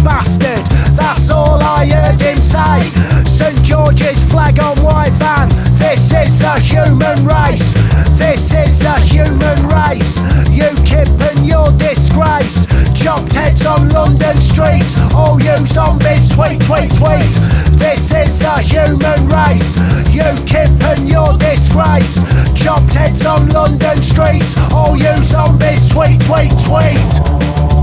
bastard. That's all I heard him say. St George's flag on white van. This is the human race. This is the human race. UKIP and your disgrace. Chopped heads on London streets. All you zombies tweet, tweet, tweet. This is the human race. UKIP and your disgrace. Chopped heads on London streets. All you zombies tweet, tweet, tweet.